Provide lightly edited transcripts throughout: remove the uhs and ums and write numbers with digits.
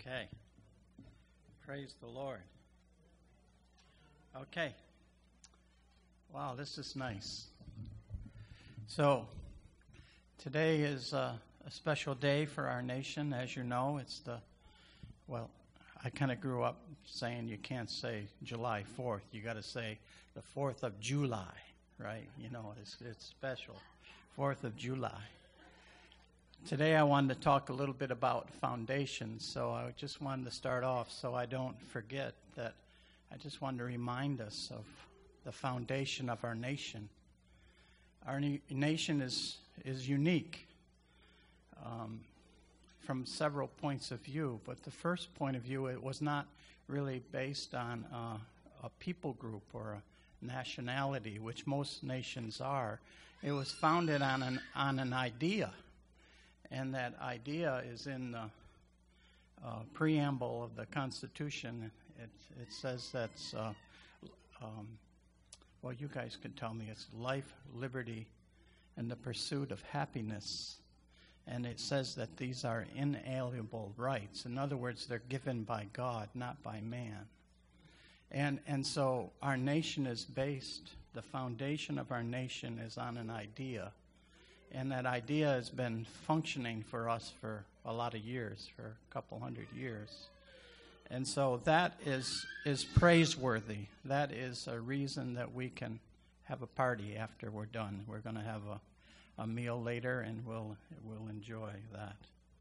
Okay. Praise the Lord. Okay. Wow, this is nice. So, today is a special day for our nation. As you know, I kind of grew up saying you can't say July 4th. You got to say the 4th of July, right? You know, it's special. 4th of July. Today I wanted to talk a little bit about foundations, so I just wanted to start off so I don't forget that I just wanted to remind us of the foundation of our nation. Our nation is unique from several points of view, but the first point of view, it was not really based on a people group or a nationality, which most nations are. It was founded on an idea. And that idea is in the preamble of the Constitution. It says that's, you guys can tell me, it's life, liberty, and the pursuit of happiness. And it says that these are inalienable rights. In other words, they're given by God, not by man. And so our nation is based, the foundation of our nation is on an idea. And that idea has been functioning for us for a lot of years, for a couple hundred years. And so that is praiseworthy. That is a reason that we can have a party after we're done. We're going to have a meal later, and we'll enjoy that.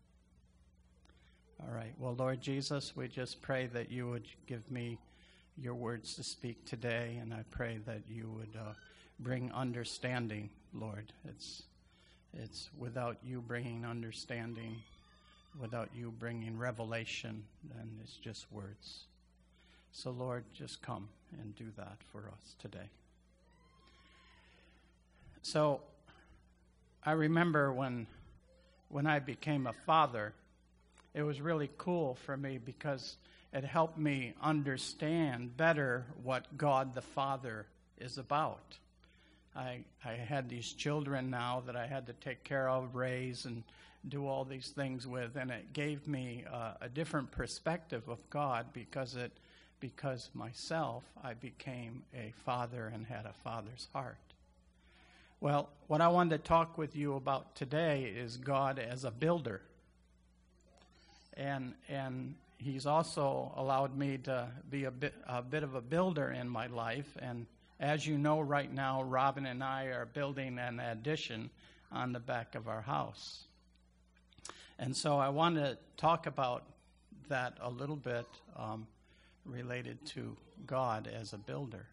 All right. Well, Lord Jesus, we just pray that you would give me your words to speak today, and I pray that you would bring understanding, Lord. It's without you bringing understanding, without you bringing revelation, then it's just words. So, Lord, just come and do that for us today. So, I remember when I became a father, it was really cool for me because it helped me understand better what God the Father is about. I had these children now that I had to take care of, raise, and do all these things with, and it gave me a different perspective of God because myself, I became a father and had a father's heart. Well, what I wanted to talk with you about today is God as a builder. And he's also allowed me to be a bit of a builder in my life, and as you know, right now, Robin and I are building an addition on the back of our house. And so I want to talk about that a little bit related to God as a builder.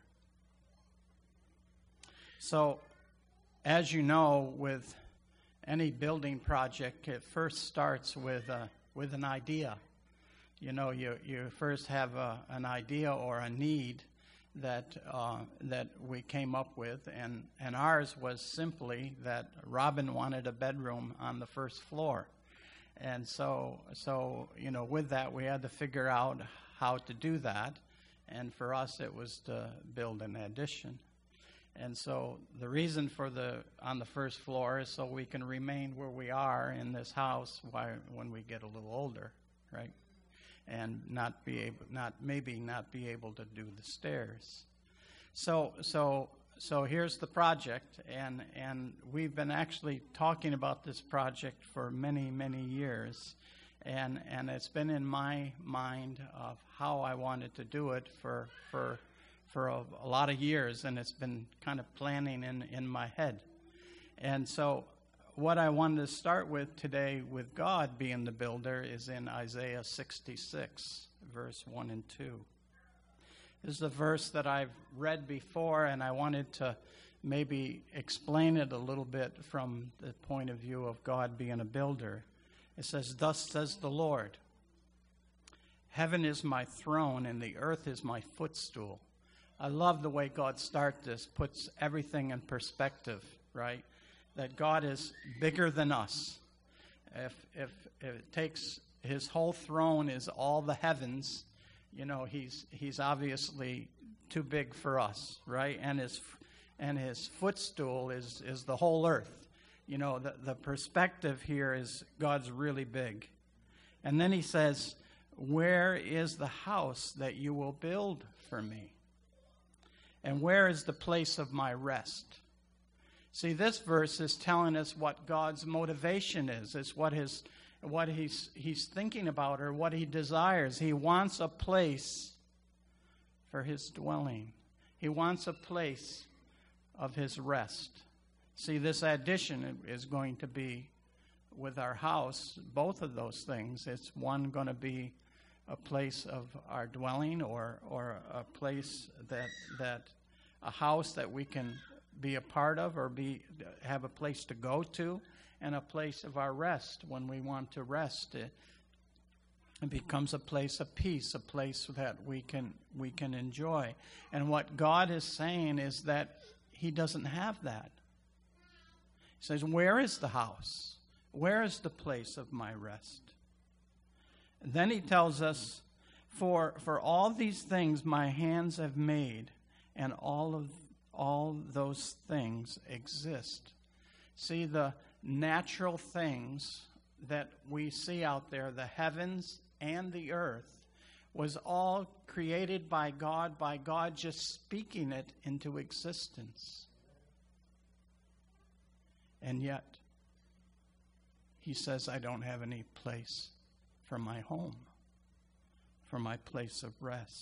So, as you know, with any building project, it first starts with an idea. You know, you first have an idea or a need that we came up with, and ours was simply that Robin wanted a bedroom on the first floor. And so you know, with that, we had to figure out how to do that, and for us, it was to build an addition. And so the reason for on the first floor is so we can remain where we are in this house when we get a little older, right? And not be able to do the stairs. So here's the project, and we've been actually talking about this project for many, many years, and it's been in my mind of how I wanted to do it for a lot of years, and it's been kind of planning in my head. And so what I wanted to start with today with God being the builder is in Isaiah 66, verse 1 and 2. This is a verse that I've read before, and I wanted to maybe explain it a little bit from the point of view of God being a builder. It says, "Thus says the Lord, heaven is my throne and the earth is my footstool." I love the way God starts this, puts everything in perspective, right? That God is bigger than us. If it takes his whole throne is all the heavens, you know, he's obviously too big for us, right? And his footstool is the whole earth. You know, the perspective here is God's really big. And then he says, where is the house that you will build for me? And where is the place of my rest? See, this verse is telling us what God's motivation is. It's what he's thinking about, or what he desires. He wants a place for his dwelling. He wants a place of his rest. See, this addition is going to be with our house, both of those things. It's one going to be a place of our dwelling, or a place that a house that we can be a part of, or have a place to go to, and a place of our rest. When we want to rest, it becomes a place of peace, a place that we can enjoy. And what God is saying is that he doesn't have that. He says, where is the house? Where is the place of my rest? And then he tells us, for all these things my hands have made, and all those things exist. See, the natural things that we see out there, the heavens and the earth, was all created by God just speaking it into existence. And yet, he says, I don't have any place for my home, for my place of rest.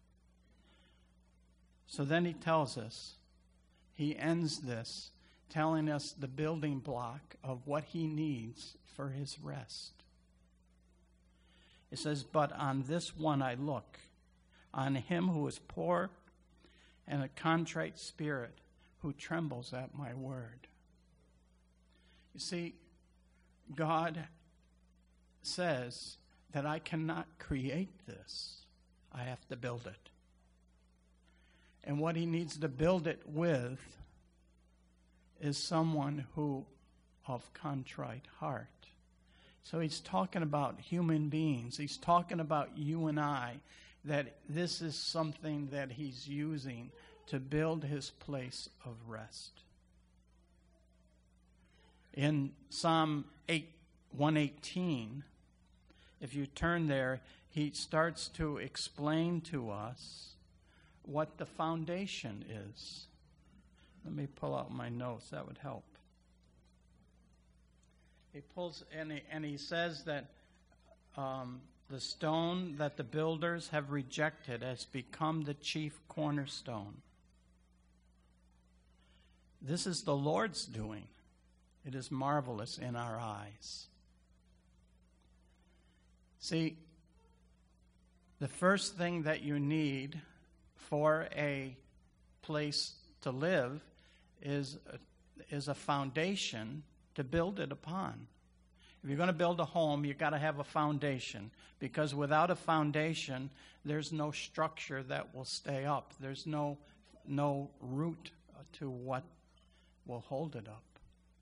So then he tells us, he ends this telling us the building block of what he needs for his rest. It says, but on this one I look, on him who is poor and a contrite spirit, who trembles at my word. You see, God says that I cannot create this. I have to build it. And what he needs to build it with is someone who of contrite heart. So he's talking about human beings. He's talking about you and I, that this is something that he's using to build his place of rest. In Psalm 118, if you turn there, he starts to explain to us what the foundation is. Let me pull out my notes. That would help. He pulls and he says that the stone that the builders have rejected has become the chief cornerstone. This is the Lord's doing. It is marvelous in our eyes. See, the first thing that you need for a place to live is a foundation to build it upon. If you're going to build a home, you've got to have a foundation, because without a foundation, there's no structure that will stay up. There's no root to what will hold it up.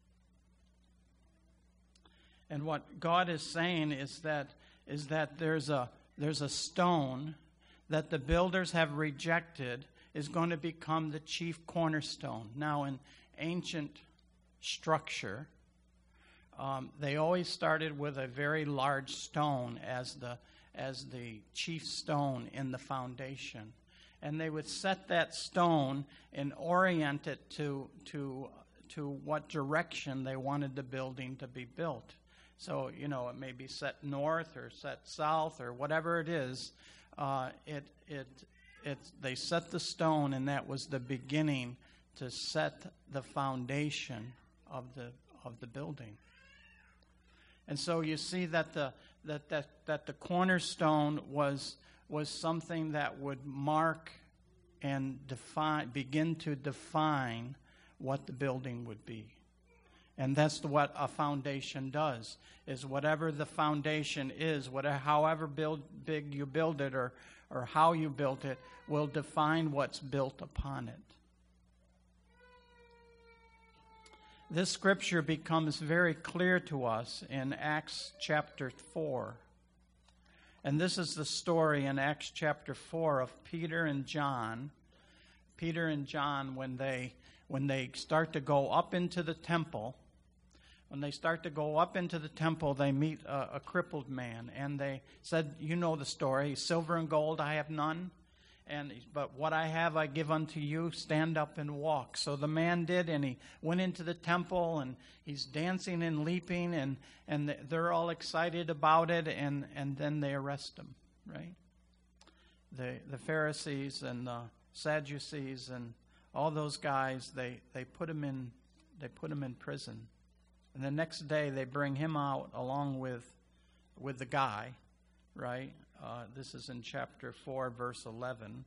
And what God is saying is that there's a stone that the builders have rejected is going to become the chief cornerstone. Now, in ancient structure, they always started with a very large stone as the chief stone in the foundation, and they would set that stone and orient it to what direction they wanted the building to be built. So, it may be set north or set south or whatever it is. They set the stone, and that was the beginning to set the foundation of the building. And so you see that the cornerstone was something that would mark and begin to define what the building would be. And that's what a foundation does, is whatever the foundation is, however big you build it or how you built it, will define what's built upon it. This scripture becomes very clear to us in Acts chapter 4. And this is the story in Acts chapter 4 of Peter and John. Peter and John, when they start to go up into the temple, When they start to go up into the temple, they meet a crippled man. And they said, you know the story, silver and gold I have none. But what I have I give unto you, stand up and walk. So the man did, and he went into the temple, and he's dancing and leaping, and they're all excited about it, and then they arrest him, right? The Pharisees and the Sadducees and all those guys, they put him in prison. And the next day they bring him out along with the guy, right? This is in chapter 4, verse 11.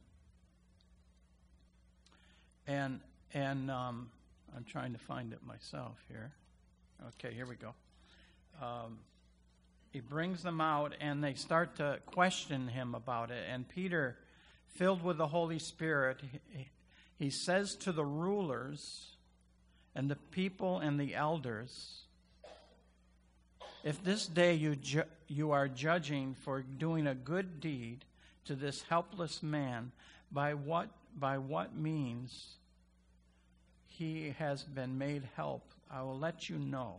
And I'm trying to find it myself here. Okay, here we go. He brings them out, and they start to question him about it. And Peter, filled with the Holy Spirit, he says to the rulers and the people and the elders, if this day you are judging for doing a good deed to this helpless man, by what means he has been made help, I will let you know,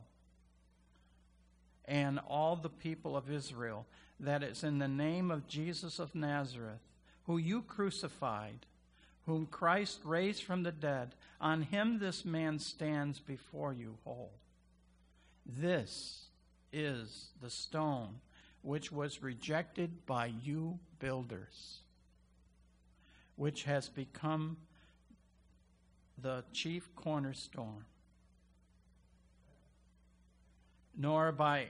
and all the people of Israel, that it's in the name of Jesus of Nazareth, who you crucified, whom Christ raised from the dead. On him this man stands before you whole. This is the stone which was rejected by you builders, which has become the chief cornerstone. Nor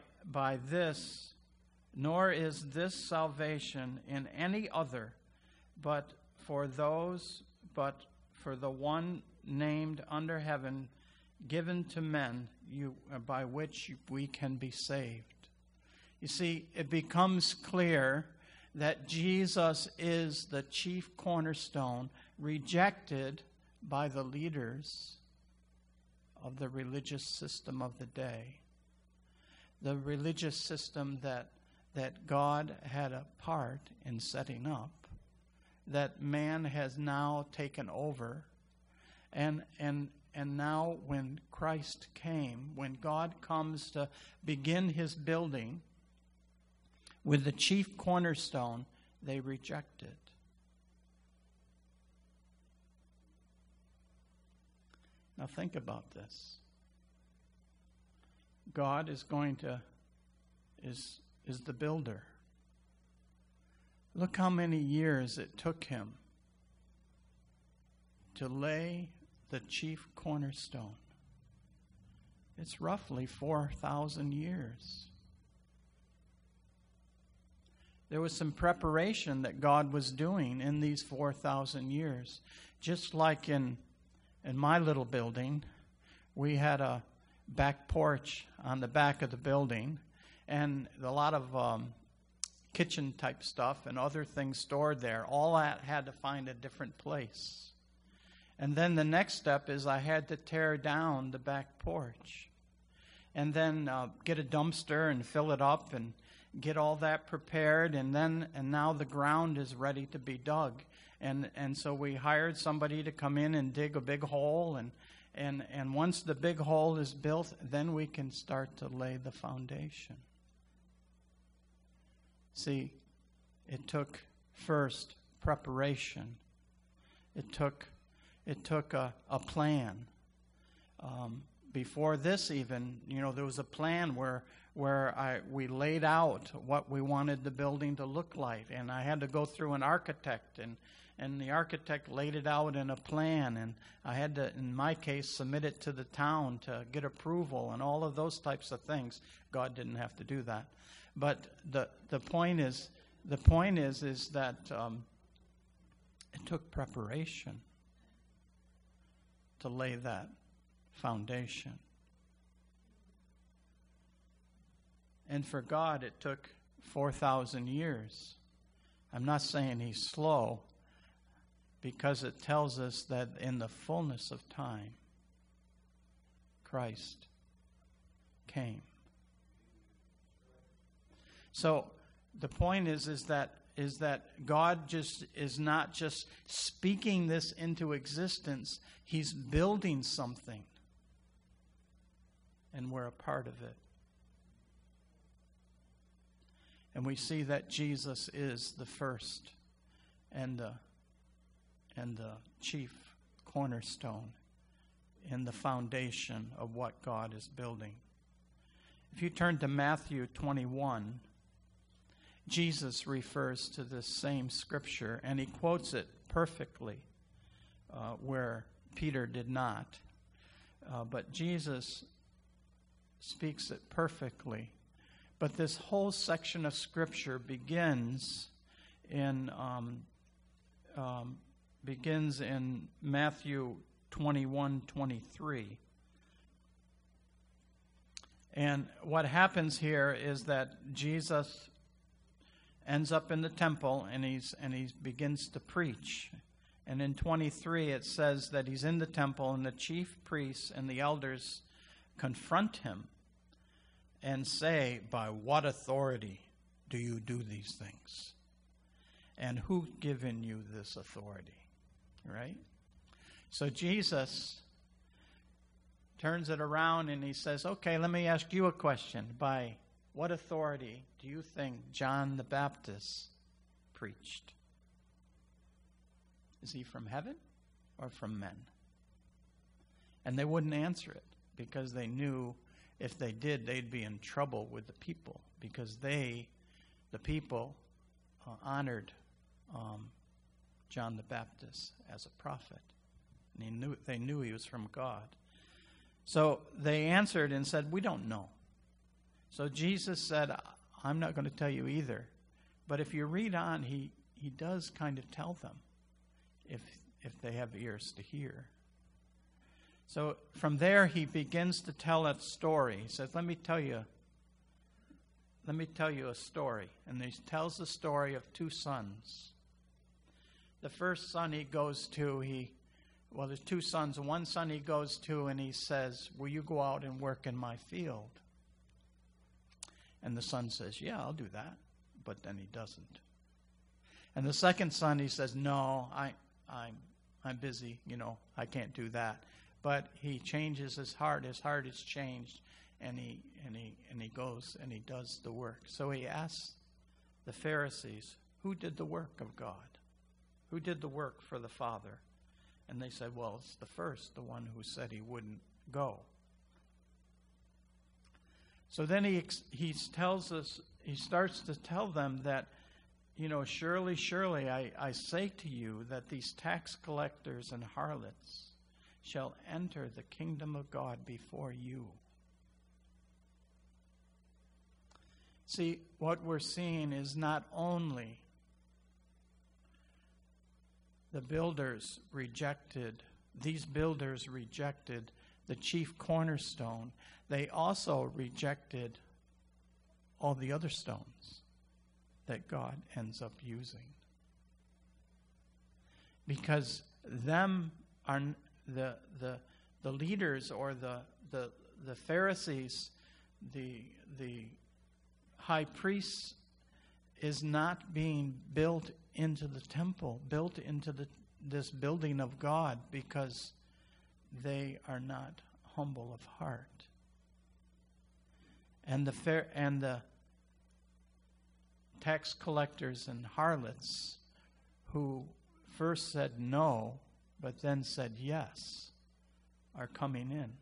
is this salvation in any other, but for the one named under heaven, given to men, by which we can be saved. You see, it becomes clear that Jesus is the chief cornerstone, rejected by the leaders of the religious system of the day. The religious system that God had a part in setting up, that man has now taken over. And now when Christ came, when God comes to begin his building with the chief cornerstone, they reject it. Now think about this. God is the builder. Look how many years it took him to lay the chief cornerstone. It's roughly 4,000 years. There was some preparation that God was doing in these 4,000 years. Just like in my little building, we had a back porch on the back of the building, and a lot of kitchen type stuff and other things stored there. All that had to find a different place. And then the next step is I had to tear down the back porch and then get a dumpster and fill it up and get all that prepared. And now the ground is ready to be dug. And so we hired somebody to come in and dig a big hole. And once the big hole is built, then we can start to lay the foundation. See, it took first preparation. It took a plan. Before this even, there was a plan where we laid out what we wanted the building to look like. And I had to go through an architect, and the architect laid it out in a plan. And I had to, in my case, submit it to the town to get approval and all of those types of things. God didn't have to do that. But the point is that it took preparation to lay that foundation. And for God, it took 4,000 years. I'm not saying he's slow, because it tells us that in the fullness of time, Christ came. So the point is that God just is not just speaking this into existence. He's building something. And we're a part of it. And we see that Jesus is the first and the chief cornerstone in the foundation of what God is building. If you turn to Matthew 21, Jesus refers to this same scripture, and he quotes it perfectly where Peter did not. But Jesus speaks it perfectly. But this whole section of scripture begins in Matthew 21:23. And what happens here is that Jesus ends up in the temple and he begins to preach. And in 23 it says that he's in the temple and the chief priests and the elders confront him and say, "By what authority do you do these things? And who given you this authority?" Right? So Jesus turns it around and he says, "Okay, let me ask you a question. By what authority do you think John the Baptist preached? Is he from heaven or from men?" And they wouldn't answer it because they knew if they did, they'd be in trouble with the people, because the people, honored John the Baptist as a prophet. And they knew he was from God. So they answered and said, "We don't know." So Jesus said, "I'm not going to tell you either." But if you read on, he does kind of tell them if they have ears to hear. So from there he begins to tell a story. He says, let me tell you a story. And he tells the story of two sons. The first son he goes to, there's two sons. One son he goes to and he says, "Will you go out and work in my field?" And the son says, "Yeah, I'll do that." But then he doesn't. And the second son, he says, "No, I'm busy, I can't do that." But he changes his heart. His heart is changed, and he goes and he does the work. So he asks the Pharisees, "Who did the work of God? Who did the work for the Father?" And they said, "Well, it's the first, the one who said he wouldn't go." So then he starts to tell them that, "Surely, surely, I say to you that these tax collectors and harlots shall enter the kingdom of God before you." See, what we're seeing is not only these builders rejected the chief cornerstone, they also rejected all the other stones that God ends up using. Because them are the leaders, or the Pharisees, the high priests, is not being built into the temple, built into this building of God, because they are not humble of heart. And the tax collectors and harlots, who first said no, but then said yes, are coming in.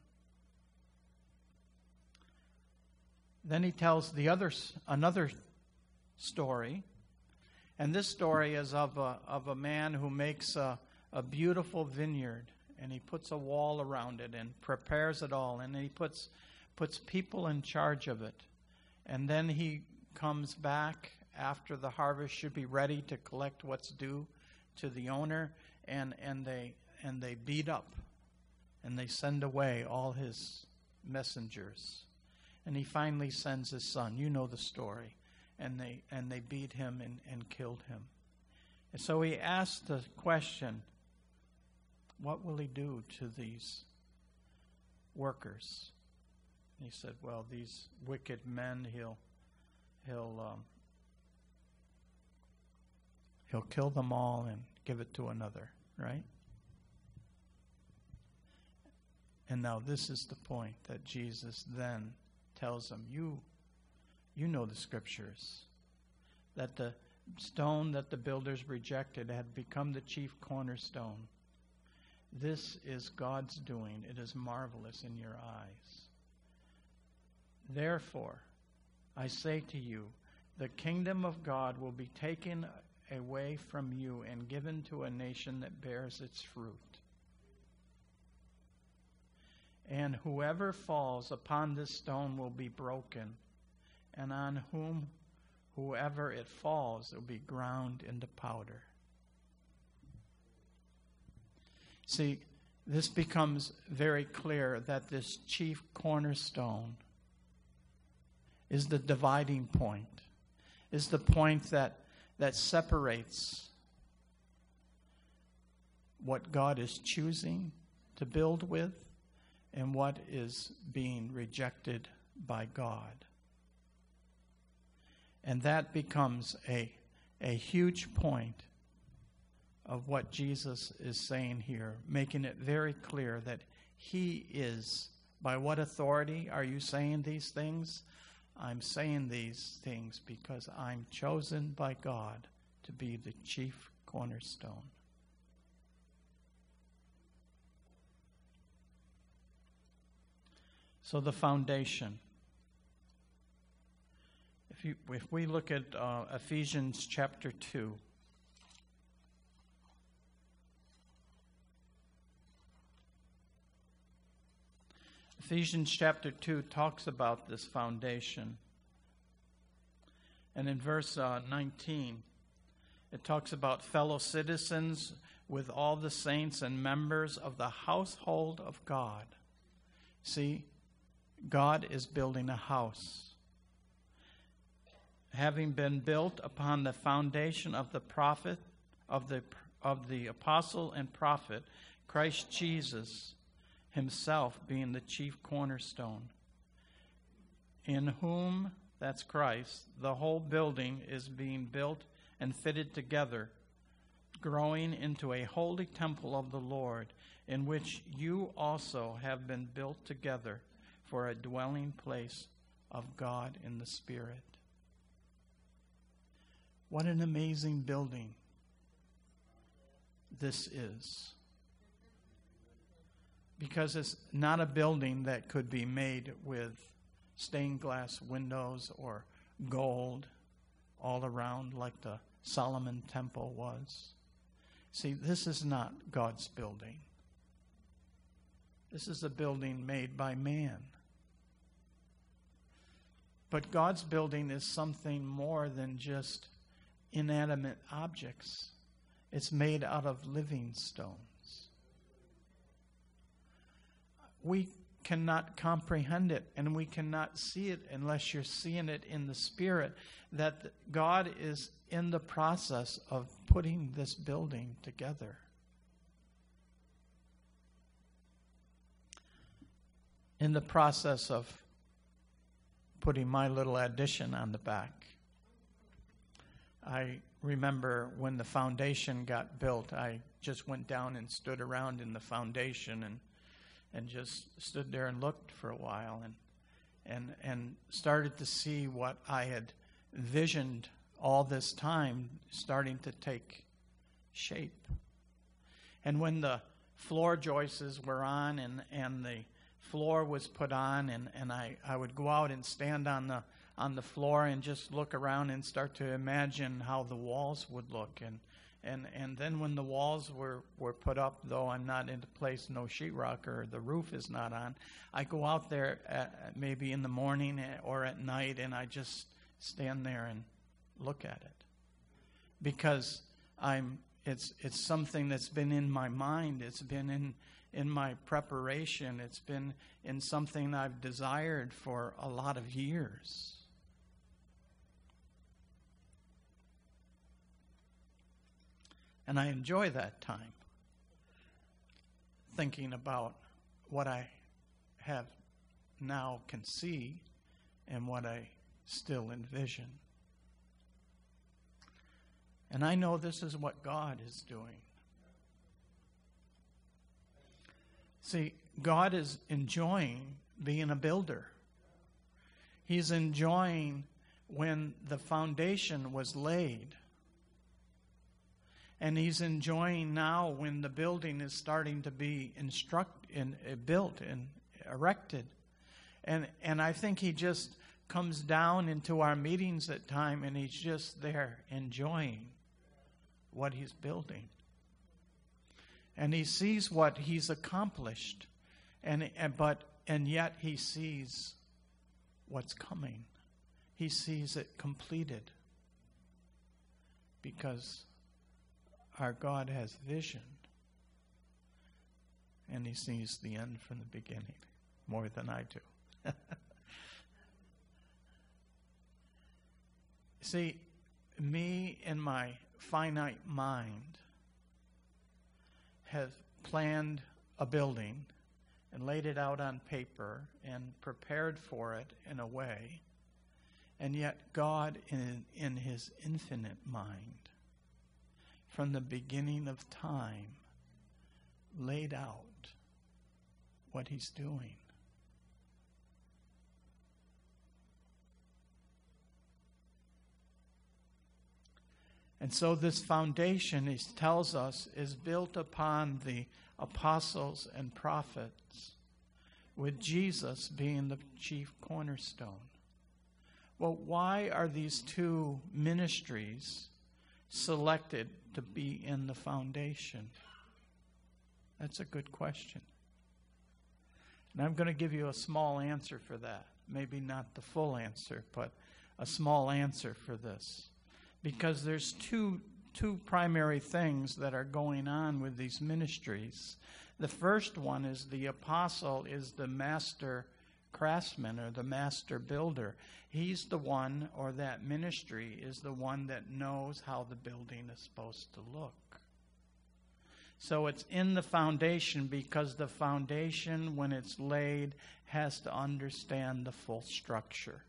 Then he tells another story, and this story is of a man who makes a beautiful vineyard, and he puts a wall around it and prepares it all, and he puts people in charge of it. And then he comes back after the harvest should be ready to collect what's due to the owner, and they beat up and they send away all his messengers. And he finally sends his son. You know the story. And they beat him and killed him. And so he asked the question, what will he do to these workers? And he said, well, these wicked men, he'll kill them all and give it to another, right? And now this is the point that Jesus then tells them, you know the scriptures, that the stone that the builders rejected had become the chief cornerstone. This is God's doing. It is marvelous in your eyes. Therefore, I say to you, the kingdom of God will be taken away from you and given to a nation that bears its fruit. And whoever falls upon this stone will be broken, and on whoever it falls, it will be ground into powder. See, this becomes very clear that this chief cornerstone is the dividing point, is the point that separates what God is choosing to build with and what is being rejected by God. And that becomes a huge point of what Jesus is saying here, making it very clear that he is, by what authority are you saying these things? I'm saying these things because I'm chosen by God to be the chief cornerstone. So the foundation. If we look at Ephesians chapter 2, Ephesians chapter 2 talks about this foundation. And in verse 19, it talks about fellow citizens with all the saints and members of the household of God. See, God is building a house. Having been built upon the foundation of the prophet, of the apostle and prophet, Christ Jesus himself being the chief cornerstone, in whom, that's Christ, the whole building is being built and fitted together, growing into a holy temple of the Lord, in which you also have been built together for a dwelling place of God in the Spirit. What an amazing building this is. Because it's not a building that could be made with stained glass windows or gold all around like the Solomon Temple was. See, this is not God's building. This is a building made by man. But God's building is something more than just inanimate objects. It's made out of living stones. We cannot comprehend it, and we cannot see it unless you're seeing it in the Spirit, that God is in the process of putting this building together. In the process of putting my little addition on the back. I remember when the foundation got built, I just went down and stood around in the foundation and just stood there and looked for a while and started to see what I had visioned all this time starting to take shape. And when the floor joists were on and the floor was put on, and I would go out and stand on the floor and just look around and start to imagine how the walls would look. And then when the walls were put up, though I'm not in place, no sheetrock or the roof is not on, I go out there maybe in the morning or at night, and I just stand there and look at it. Because it's something that's been in my mind. It's been in my preparation. It's been in something I've desired for a lot of years. And I enjoy that time, thinking about what I have now can see and what I still envision. And I know this is what God is doing. See, God is enjoying being a builder. He's enjoying when the foundation was laid. And he's enjoying now when the building is starting to be built and erected. And I think he just comes down into our meetings at time, and he's just there enjoying what he's building. And he sees what he's accomplished, and yet he sees what's coming. He sees it completed, because our God has vision, and he sees the end from the beginning more than I do. See, me in my finite mind have planned a building and laid it out on paper and prepared for it in a way, and yet God in his infinite mind, from the beginning of time, laid out what he's doing. And so this foundation, he tells us, is built upon the apostles and prophets, with Jesus being the chief cornerstone. Well, why are these two ministries selected to be in the foundation? That's a good question. And I'm going to give you a small answer for that. Maybe not the full answer, but a small answer for this. Because there's two primary things that are going on with these ministries. The first one is the apostle is the master craftsman or the master builder. He's the one, or that ministry is the one that knows how the building is supposed to look. So it's in the foundation because the foundation, when it's laid, has to understand the full structure.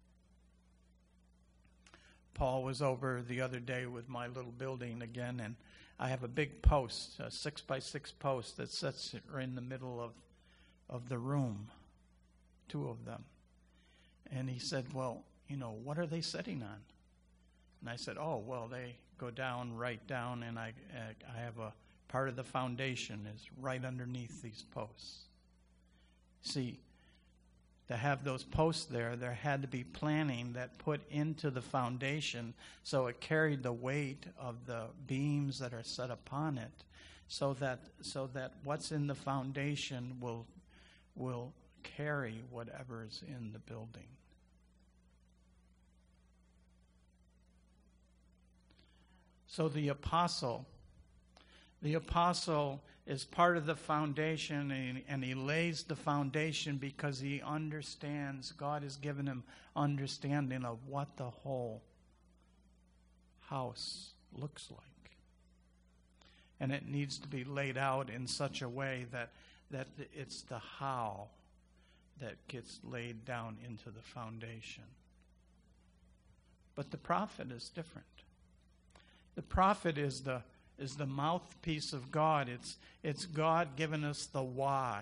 Paul was over the other day with my little building again, and I have a big post, a 6x6 post that sits in the middle of the room, two of them. And he said, well, what are they sitting on? And I said, oh, well, they go down, right down, and I have a part of the foundation is right underneath these posts. See, to have those posts there had to be planning that put into the foundation so it carried the weight of the beams that are set upon it, so that what's in the foundation will carry whatever is in the building. So the apostle is part of the foundation, and he lays the foundation because he understands, God has given him understanding of what the whole house looks like. And it needs to be laid out in such a way that it's the how that gets laid down into the foundation. But the prophet is different. The prophet is the mouthpiece of God. It's God giving us the why.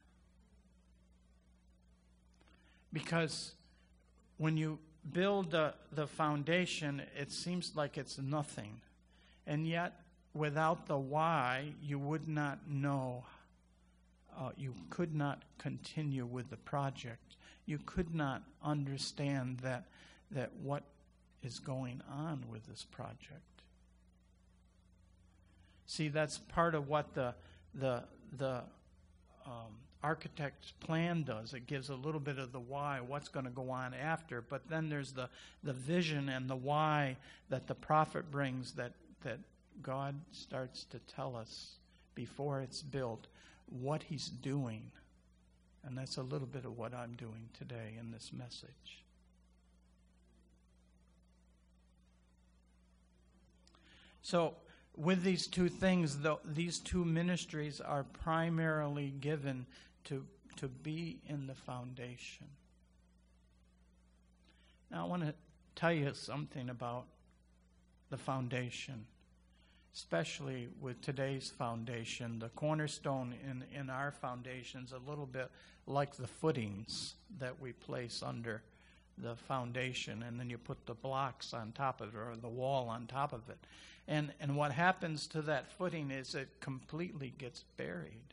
Because when you build the foundation, it seems like it's nothing. And yet, without the why, you would not know, you could not continue with the project. You could not understand that what is going on with this project. See, that's part of what the architect's plan does. It gives a little bit of the why, what's going to go on after. But then there's the vision and the why that the prophet brings that God starts to tell us before it's built what he's doing. And that's a little bit of what I'm doing today in this message. So, with these two things, these two ministries are primarily given to be in the foundation. Now, I want to tell you something about the foundation. especially with today's foundation. The cornerstone in our foundation is a little bit like the footings that we place under the foundation, and then you put the blocks on top of it, or the wall on top of it. And what happens to that footing is it completely gets buried.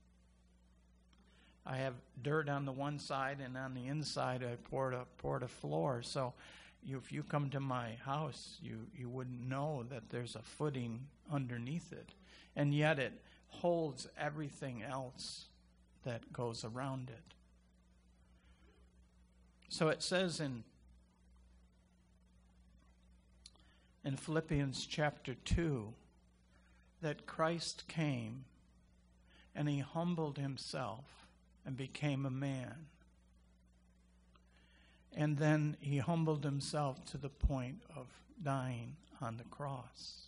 I have dirt on the one side, and on the inside I poured a floor. So if you come to my house, you wouldn't know that there's a footing underneath it. And yet it holds everything else that goes around it. So it says in Philippians chapter 2 that Christ came and he humbled himself and became a man. And then he humbled himself to the point of dying on the cross.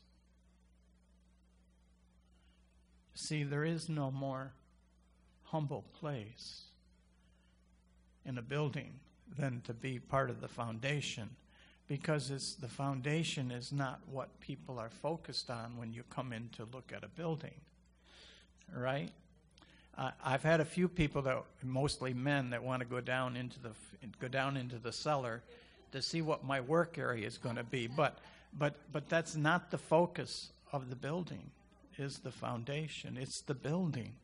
See, there is no more humble place in a building than to be part of the foundation, because the foundation is not what people are focused on when you come in to look at a building, right? I've had a few people, that mostly men, that want to go down into the cellar to see what my work area is going to be, but that's not the focus of the building. Is the foundation. It's the building.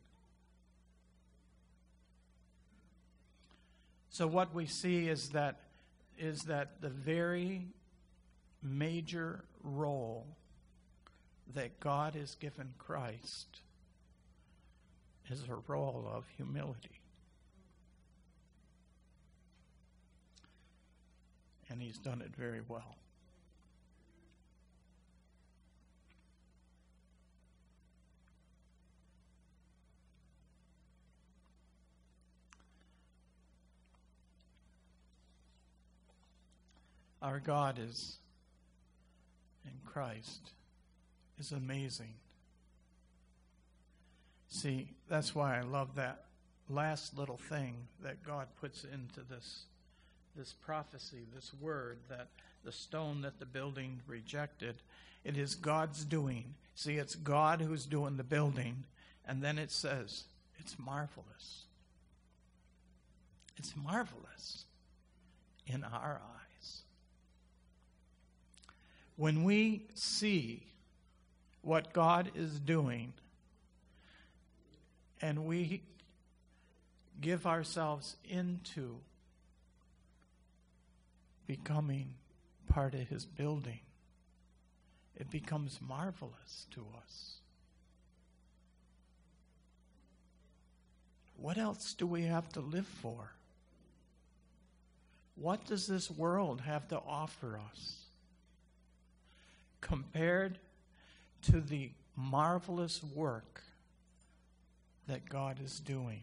So what we see is that the very major role that God has given Christ is a role of humility. And he's done it very well. Our God is, in Christ, is amazing. See, that's why I love that last little thing that God puts into this prophecy, this word, that the stone that the building rejected, it is God's doing. See, it's God who's doing the building, and then it says, it's marvelous. It's marvelous in our eyes. When we see what God is doing and we give ourselves into becoming part of his building, it becomes marvelous to us. What else do we have to live for? What does this world have to offer us compared to the marvelous work that God is doing?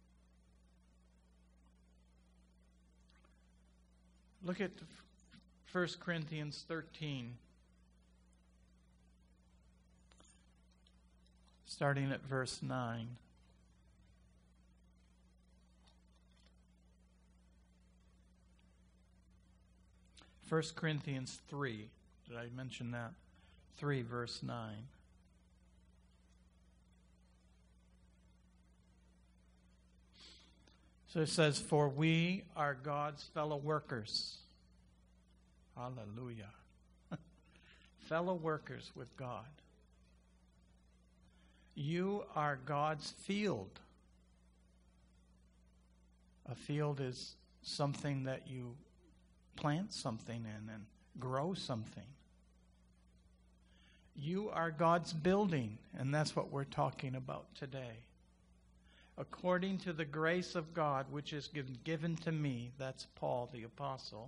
Look at 1 Corinthians 13, starting at verse 9. First Corinthians 3. Did I mention that? 3, verse 9. So it says, for we are God's fellow workers. Hallelujah. Fellow workers with God. You are God's field. A field is something that you plant something in and grow something. You are God's building, and that's what we're talking about today. According to the grace of God, which is given to me, that's Paul the apostle,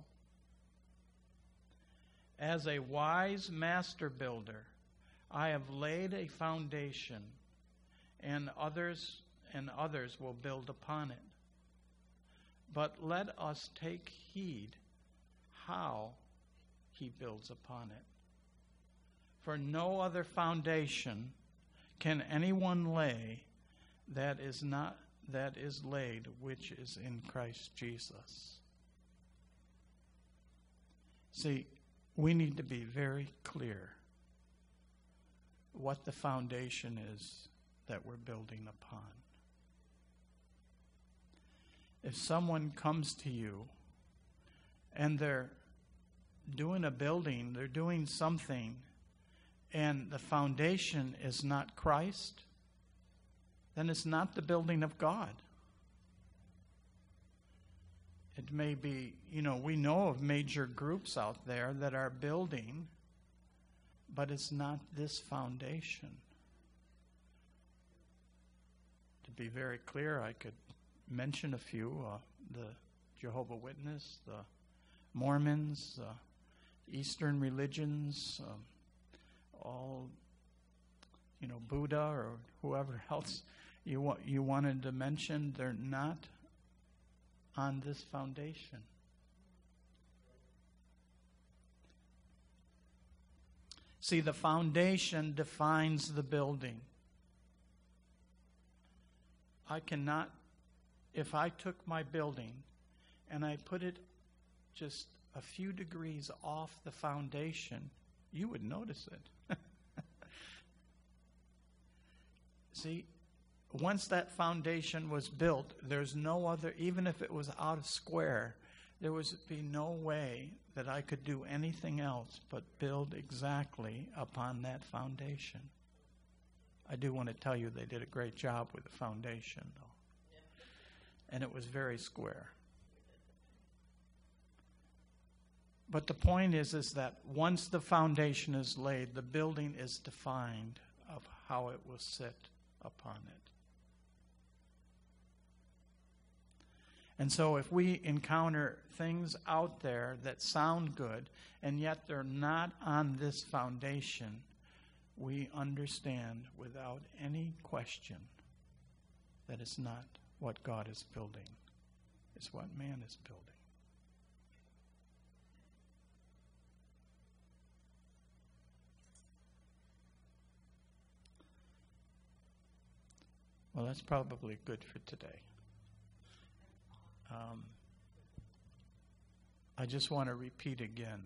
as a wise master builder, I have laid a foundation, and others will build upon it. But let us take heed how he builds upon it. For no other foundation can anyone lay that is laid, which is in Christ Jesus. See, we need to be very clear. what the foundation is that we're building upon. If someone comes to you and they're doing a building, they're doing something, and the foundation is not Christ, then it's not the building of God. It may be, we know of major groups out there that are building, but it's not this foundation. To be very clear, I could mention a few, the Jehovah's Witness, the Mormons, Eastern religions, all, Buddha or whoever else you wanted to mention, they're not on this foundation. See, the foundation defines the building. I cannot, if I took my building and I put it just a few degrees off the foundation, you would notice it. See, once that foundation was built, there's no other, even if it was out of square, there would be no way that I could do anything else but build exactly upon that foundation. I do want to tell you they did a great job with the foundation, though. And it was very square. But the point is that once the foundation is laid, the building is defined of how it will sit upon it. And so if we encounter things out there that sound good, and yet they're not on this foundation, we understand without any question that it's not what God is building. It's what man is building. Well, that's probably good for today. I just want to repeat again.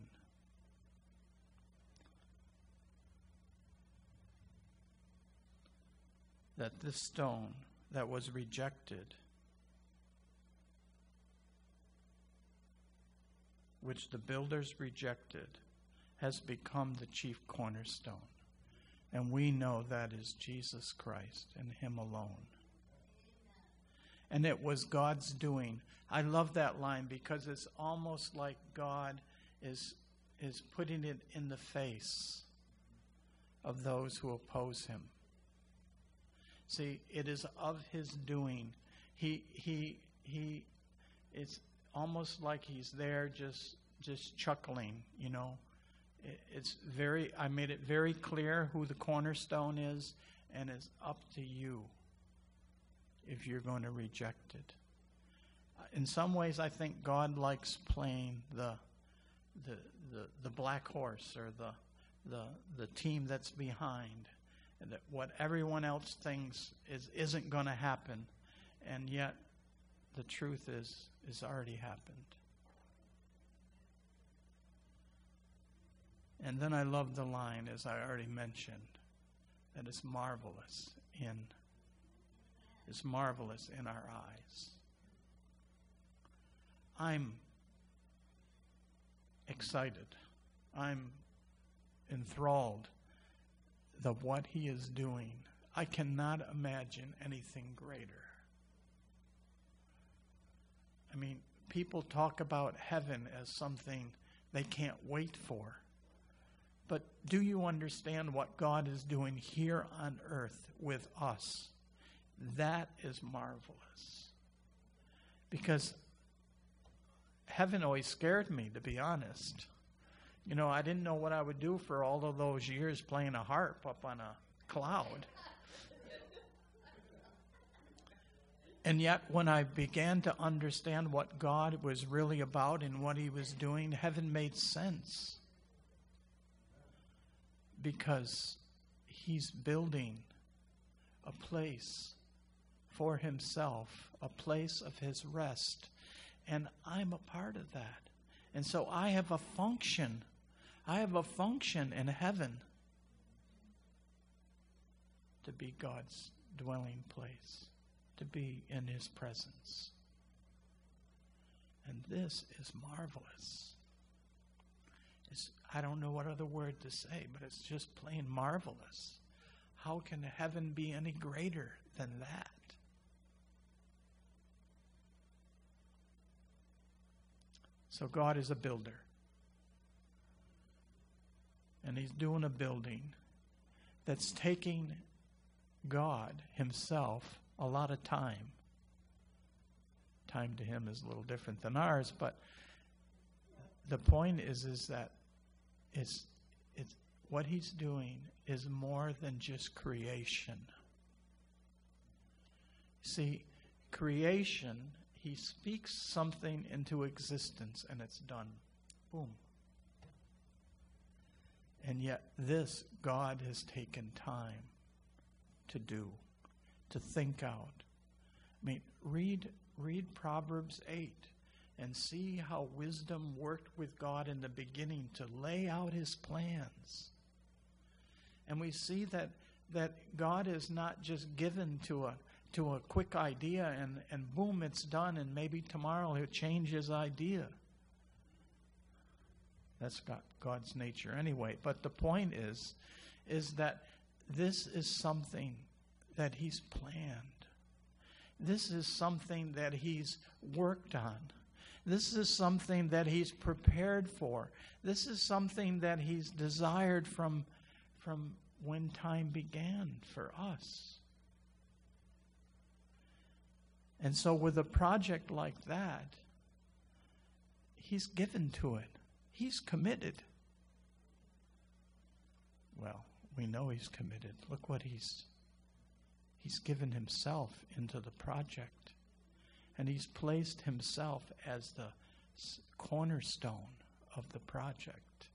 That this stone that was rejected, which the builders rejected, has become the chief cornerstone. And we know that is Jesus Christ and Him alone. And it was God's doing. I love that line because it's almost like God is putting it in the face of those who oppose Him. See, it is of His doing. It's almost like He's there just chuckling, It's I made it very clear who the cornerstone is, and it's up to you if you're going to reject it. In some ways, I think God likes playing the black horse or the team that's behind, and that what everyone else thinks isn't going to happen, and yet the truth is already happened. And then I love the line, as I already mentioned, that is marvelous in our eyes. I'm excited. I'm enthralled of what He is doing. I cannot imagine anything greater. I mean, people talk about heaven as something they can't wait for. But do you understand what God is doing here on earth with us? That is marvelous. Because heaven always scared me, to be honest. I didn't know what I would do for all of those years playing a harp up on a cloud. And yet, when I began to understand what God was really about and what He was doing, heaven made sense. Because He's building a place for Himself, a place of His rest. And I'm a part of that. And so I have a function. I have a function in heaven. to be God's dwelling place, to be in His presence. And this is marvelous. I don't know what other word to say, but it's just plain marvelous. How can heaven be any greater than that? So God is a builder. And He's doing a building that's taking God Himself a lot of time. Time to Him is a little different than ours, but the point is that it's what He's doing is more than just creation. See, creation, He speaks something into existence and it's done. Boom. And yet this God has taken time to do, to think out. I mean, read Proverbs 8 and see how wisdom worked with God in the beginning to lay out His plans. And we see that God is not just given to a quick idea and boom, it's done, and maybe tomorrow He'll change His idea. That's God's nature anyway. But the point is that this is something that He's planned. This is something that He's worked on. This is something that He's prepared for. This is something that He's desired from when time began for us. And so with a project like that, He's given to it. He's committed. Well, we know He's committed. Look what He's given Himself into the project. And He's placed Himself as the cornerstone of the project.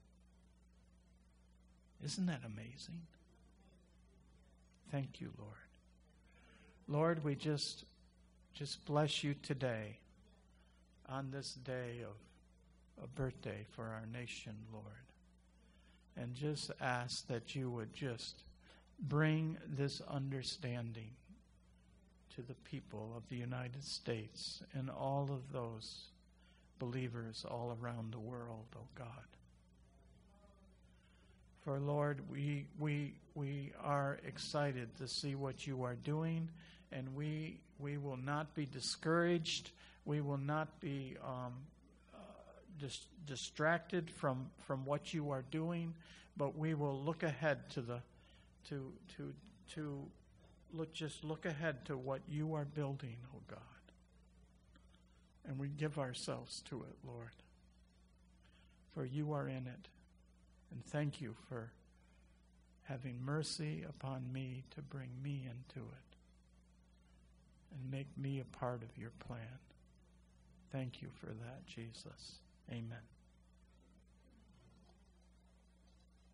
Isn't that amazing? Thank you, Lord. Lord, we just bless You today on this day of a birthday for our nation, Lord. And just ask that You would just bring this understanding to the people of the United States and all of those believers all around the world, oh God. For Lord, we are excited to see what You are doing, and we will not be discouraged. We will not be distracted from what You are doing, but we will look ahead look ahead to what You are building, oh God. And we give ourselves to it, Lord. For You are in it. And thank You for having mercy upon me to bring me into it and make me a part of Your plan. Thank You for that, Jesus. Amen.